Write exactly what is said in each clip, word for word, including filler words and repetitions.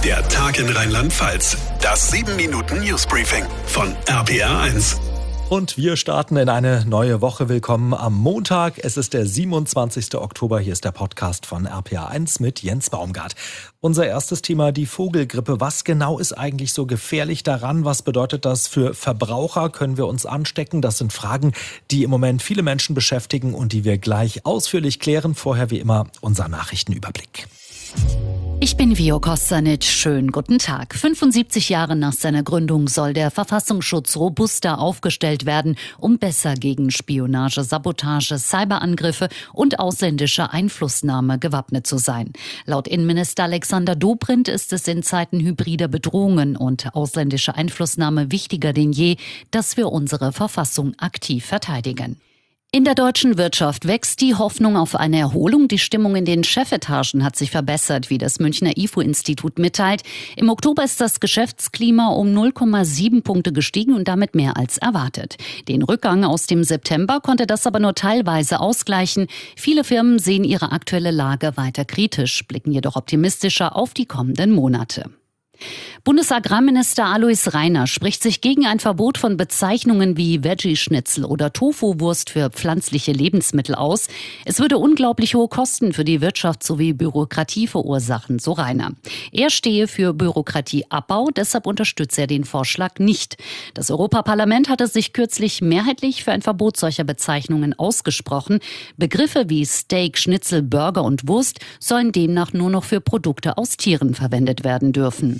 Der Tag in Rheinland-Pfalz. Das sieben Minuten Newsbriefing von R P R eins. Und wir starten in eine neue Woche. Willkommen am Montag. Es ist der siebenundzwanzigster Oktober. Hier ist der Podcast von R P R eins mit Jens Baumgart. Unser erstes Thema, die Vogelgrippe. Was genau ist eigentlich so gefährlich daran? Was bedeutet das für Verbraucher? Können wir uns anstecken? Das sind Fragen, die im Moment viele Menschen beschäftigen und die wir gleich ausführlich klären. Vorher wie immer unser Nachrichtenüberblick. Ich bin Vio Kostanic. Schönen guten Tag. fünfundsiebzig Jahre nach seiner Gründung soll der Verfassungsschutz robuster aufgestellt werden, um besser gegen Spionage, Sabotage, Cyberangriffe und ausländische Einflussnahme gewappnet zu sein. Laut Innenminister Alexander Dobrindt ist es in Zeiten hybrider Bedrohungen und ausländischer Einflussnahme wichtiger denn je, dass wir unsere Verfassung aktiv verteidigen. In der deutschen Wirtschaft wächst die Hoffnung auf eine Erholung. Die Stimmung in den Chefetagen hat sich verbessert, wie das Münchner I F O-Institut mitteilt. Im Oktober ist das Geschäftsklima um null Komma sieben Punkte gestiegen und damit mehr als erwartet. Den Rückgang aus dem September konnte das aber nur teilweise ausgleichen. Viele Firmen sehen ihre aktuelle Lage weiter kritisch, blicken jedoch optimistischer auf die kommenden Monate. Bundesagrarminister Alois Rainer spricht sich gegen ein Verbot von Bezeichnungen wie Veggie-Schnitzel oder Tofu-Wurst für pflanzliche Lebensmittel aus. Es würde unglaublich hohe Kosten für die Wirtschaft sowie Bürokratie verursachen, so Rainer. Er stehe für Bürokratieabbau, deshalb unterstütze er den Vorschlag nicht. Das Europaparlament hatte sich kürzlich mehrheitlich für ein Verbot solcher Bezeichnungen ausgesprochen. Begriffe wie Steak, Schnitzel, Burger und Wurst sollen demnach nur noch für Produkte aus Tieren verwendet werden dürfen.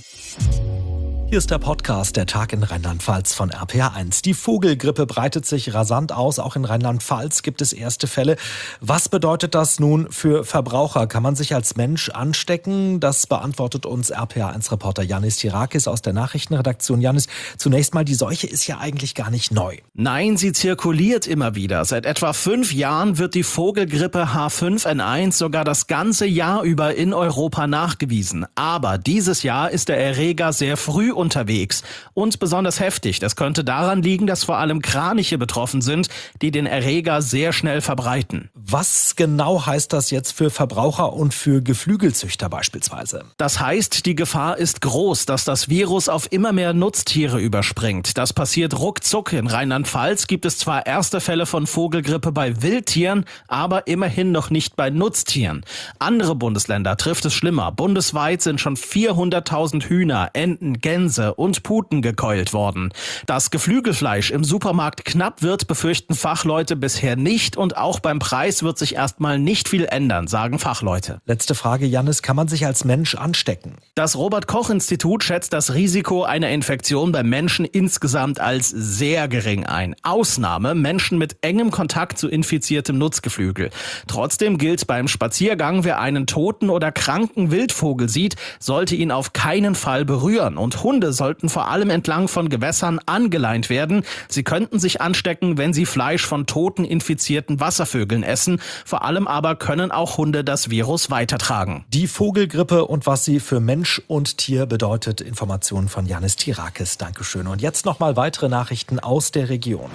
Hier ist der Podcast Der Tag in Rheinland-Pfalz von R P R eins. Die Vogelgrippe breitet sich rasant aus. Auch in Rheinland-Pfalz gibt es erste Fälle. Was bedeutet das nun für Verbraucher? Kann man sich als Mensch anstecken? Das beantwortet uns R P R eins-Reporter Yannis Tirakis aus der Nachrichtenredaktion. Yannis, zunächst mal, die Seuche ist ja eigentlich gar nicht neu. Nein, sie zirkuliert immer wieder. Seit etwa fünf Jahren wird die Vogelgrippe H fünf N eins sogar das ganze Jahr über in Europa nachgewiesen. Aber dieses Jahr ist der Erreger sehr früh unterwegs und besonders heftig. Das könnte daran liegen, dass vor allem Kraniche betroffen sind, die den Erreger sehr schnell verbreiten. Was genau heißt das jetzt für Verbraucher und für Geflügelzüchter beispielsweise? Das heißt, die Gefahr ist groß, dass das Virus auf immer mehr Nutztiere überspringt. Das passiert ruckzuck. In Rheinland-Pfalz gibt es zwar erste Fälle von Vogelgrippe bei Wildtieren, aber immerhin noch nicht bei Nutztieren. Andere Bundesländer trifft es schlimmer. Bundesweit sind schon vierhunderttausend Hühner, Enten, Gänse und Puten gekeult worden. Dass Geflügelfleisch im Supermarkt knapp wird, befürchten Fachleute bisher nicht und auch beim Preis wird sich erstmal nicht viel ändern, sagen Fachleute. Letzte Frage, Yannis, kann man sich als Mensch anstecken? Das Robert-Koch-Institut schätzt das Risiko einer Infektion beim Menschen insgesamt als sehr gering ein. Ausnahme Menschen mit engem Kontakt zu infiziertem Nutzgeflügel. Trotzdem gilt beim Spaziergang, wer einen toten oder kranken Wildvogel sieht, sollte ihn auf keinen Fall berühren und Hunde sollten vor allem entlang von Gewässern angeleint werden. Sie könnten sich anstecken, wenn sie Fleisch von toten infizierten Wasservögeln essen. Vor allem aber können auch Hunde das Virus weitertragen. Die Vogelgrippe und was sie für Mensch und Tier bedeutet. Informationen von Yannis Tirakis. Dankeschön. Und jetzt nochmal weitere Nachrichten aus der Region.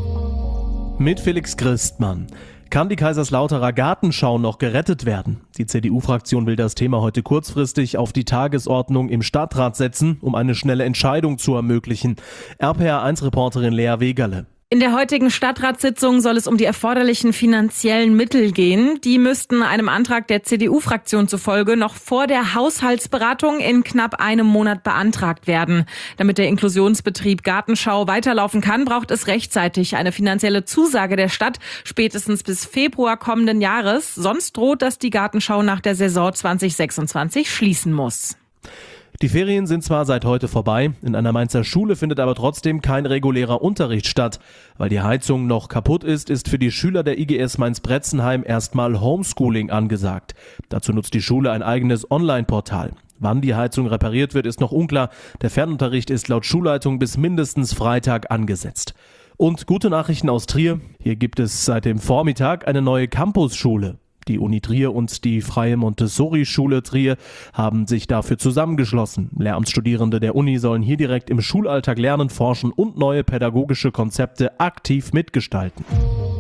Mit Felix Christmann. Kann die Kaiserslauterer Gartenschau noch gerettet werden? Die C D U-Fraktion will das Thema heute kurzfristig auf die Tagesordnung im Stadtrat setzen, um eine schnelle Entscheidung zu ermöglichen. R P R eins-Reporterin Lea Wegerle. In der heutigen Stadtratssitzung soll es um die erforderlichen finanziellen Mittel gehen. Die müssten einem Antrag der C D U-Fraktion zufolge noch vor der Haushaltsberatung in knapp einem Monat beantragt werden. Damit der Inklusionsbetrieb Gartenschau weiterlaufen kann, braucht es rechtzeitig eine finanzielle Zusage der Stadt, spätestens bis Februar kommenden Jahres. Sonst droht, dass die Gartenschau nach der Saison zwanzig sechsundzwanzig schließen muss. Die Ferien sind zwar seit heute vorbei, in einer Mainzer Schule findet aber trotzdem kein regulärer Unterricht statt. Weil die Heizung noch kaputt ist, ist für die Schüler der I G S Mainz-Bretzenheim erstmal Homeschooling angesagt. Dazu nutzt die Schule ein eigenes Online-Portal. Wann die Heizung repariert wird, ist noch unklar. Der Fernunterricht ist laut Schulleitung bis mindestens Freitag angesetzt. Und gute Nachrichten aus Trier. Hier gibt es seit dem Vormittag eine neue Campusschule. Die Uni Trier und die Freie Montessori-Schule Trier haben sich dafür zusammengeschlossen. Lehramtsstudierende der Uni sollen hier direkt im Schulalltag lernen, forschen und neue pädagogische Konzepte aktiv mitgestalten.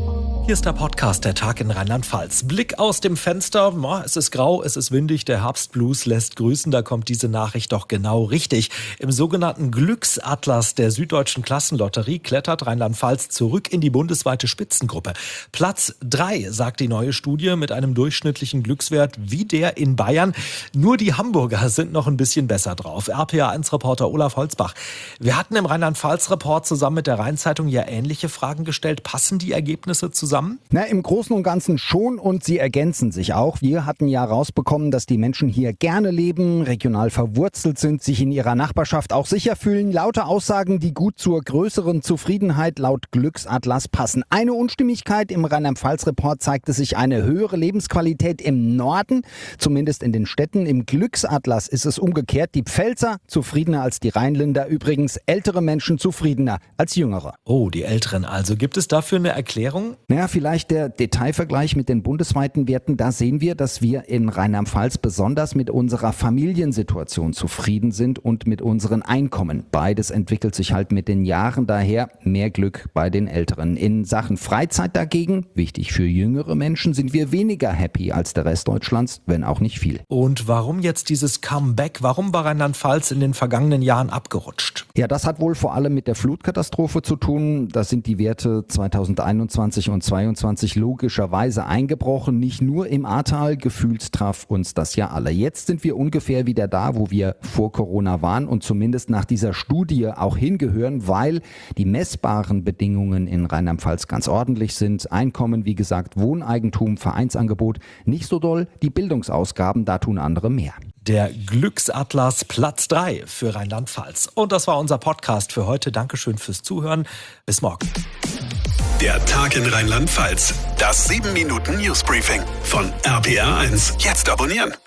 Hier ist der Podcast Der Tag in Rheinland-Pfalz. Blick aus dem Fenster. Es ist grau, es ist windig, der Herbstblues lässt grüßen. Da kommt diese Nachricht doch genau richtig. Im sogenannten Glücksatlas der Süddeutschen Klassenlotterie klettert Rheinland-Pfalz zurück in die bundesweite Spitzengruppe. Platz drei, sagt die neue Studie, mit einem durchschnittlichen Glückswert wie der in Bayern. Nur die Hamburger sind noch ein bisschen besser drauf. R P A eins Reporter Olaf Holzbach. Wir hatten im Rheinland-Pfalz-Report zusammen mit der Rheinzeitung ja ähnliche Fragen gestellt. Passen die Ergebnisse zusammen? Na, im Großen und Ganzen schon, und sie ergänzen sich auch. Wir hatten ja rausbekommen, dass die Menschen hier gerne leben, regional verwurzelt sind, sich in ihrer Nachbarschaft auch sicher fühlen. Lauter Aussagen, die gut zur größeren Zufriedenheit laut Glücksatlas passen. Eine Unstimmigkeit im Rheinland-Pfalz-Report zeigte sich eine höhere Lebensqualität im Norden, zumindest in den Städten. Im Glücksatlas ist es umgekehrt. Die Pfälzer zufriedener als die Rheinländer, übrigens ältere Menschen zufriedener als jüngere. Oh, die Älteren also. Gibt es dafür eine Erklärung? Naja, vielleicht der Detailvergleich mit den bundesweiten Werten. Da sehen wir, dass wir in Rheinland-Pfalz besonders mit unserer Familiensituation zufrieden sind und mit unseren Einkommen. Beides entwickelt sich halt mit den Jahren, daher mehr Glück bei den Älteren. In Sachen Freizeit dagegen, wichtig für jüngere Menschen, sind wir weniger happy als der Rest Deutschlands, wenn auch nicht viel. Und warum jetzt dieses Comeback? Warum war Rheinland-Pfalz in den vergangenen Jahren abgerutscht? Ja, das hat wohl vor allem mit der Flutkatastrophe zu tun. Da sind die Werte zweitausendeinundzwanzig und zweitausendzweiundzwanzig logischerweise eingebrochen. Nicht nur im Ahrtal, gefühlt traf uns das ja alle. Jetzt sind wir ungefähr wieder da, wo wir vor Corona waren und zumindest nach dieser Studie auch hingehören, weil die messbaren Bedingungen in Rheinland-Pfalz ganz ordentlich sind. Einkommen, wie gesagt, Wohneigentum, Vereinsangebot, nicht so doll. Die Bildungsausgaben, da tun andere mehr. Der Glücksatlas Platz drei für Rheinland-Pfalz. Und das war unser Podcast für heute. Dankeschön fürs Zuhören. Bis morgen. Der Tag in Rheinland-Pfalz. Das sieben Minuten Newsbriefing von R P R eins. Jetzt abonnieren.